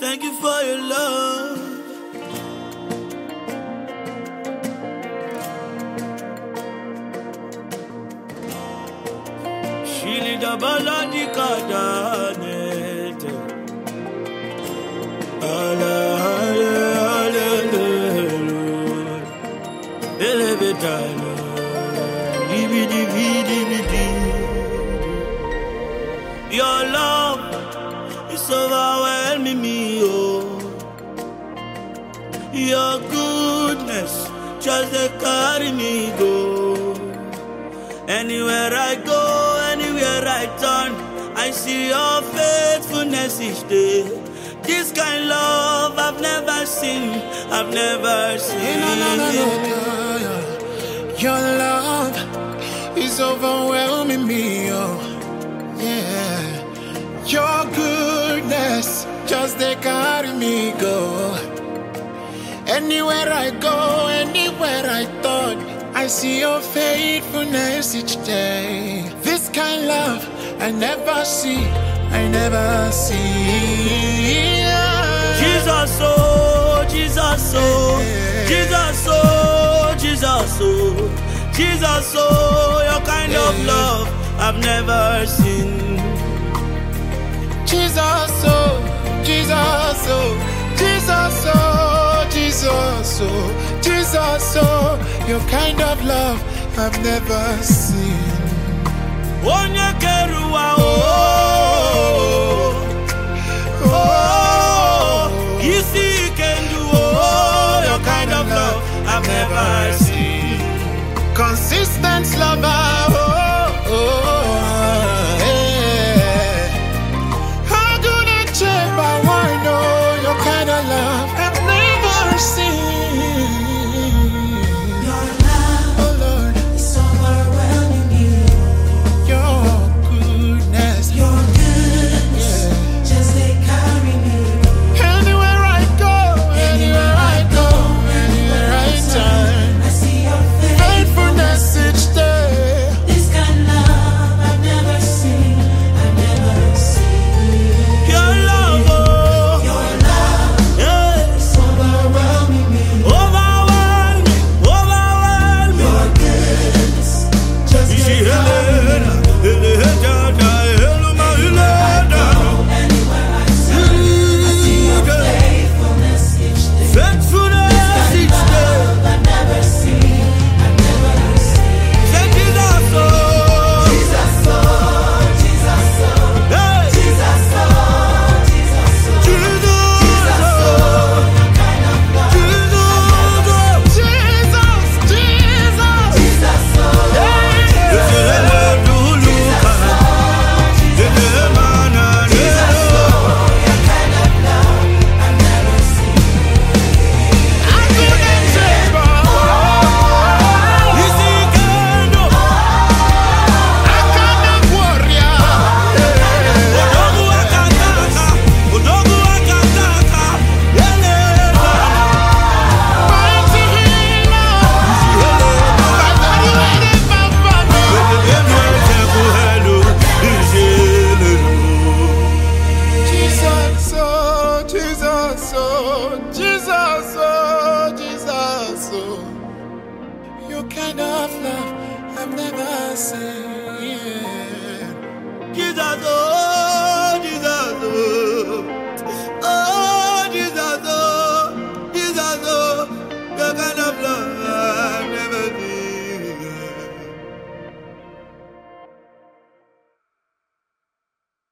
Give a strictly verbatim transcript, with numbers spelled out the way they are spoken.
Thank you for your love. Shili da baladi kadanete. Ala ala ala ala. Elebetano. Dibi dibi dibi dibi. Your love is overwhelming me, oh. Your goodness just they carry me go. Anywhere I go, anywhere I turn, I see your faithfulness each day. This kind of love I've never seen, I've never seen. No, no, no, no, no. Your love is overwhelming me, oh. Yeah. Your goodness just they carry me go. Anywhere I go, anywhere I turn, I see your faithfulness each day. This kind of love I never see, I never see. Jesus, oh, Jesus, oh, Jesus, oh, Jesus, oh, Jesus, oh, your kind of love I've never seen. Jesus, oh, Jesus, oh, Jesus, oh, Jesus, oh, Jesus, oh, your kind of love I've never seen. Onye keruwa, oh.